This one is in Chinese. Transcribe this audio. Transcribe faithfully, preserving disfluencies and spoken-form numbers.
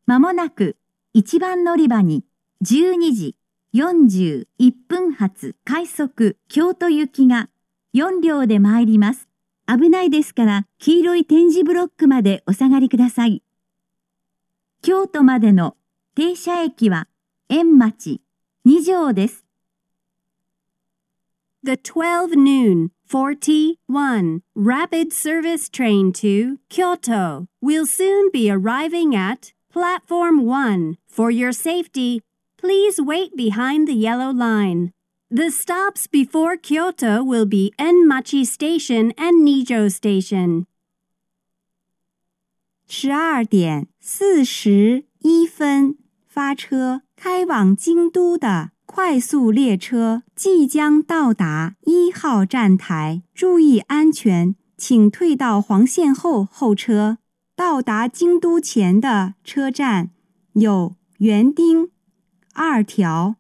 まもなくいちばん乗り場にじゅうにじよんじゅういっぷん発快速京都行きがよん両で参ります。危ないですから黄色い点字ブロックまでお下がりください。京都までの停車駅は円町に条です。 The twelve noon forty-one rapid service train to Kyoto will soon be arriving at platform one. For your safety, please wait behind the yellow line. The stops before Kyoto will be Enmachi Station and Nijo Station. 十二点四十一分发车，开往京都的快速列车即将到达一号站台，注意安全，请退到黄线后候车。到达京都前的车站有园丁、二条、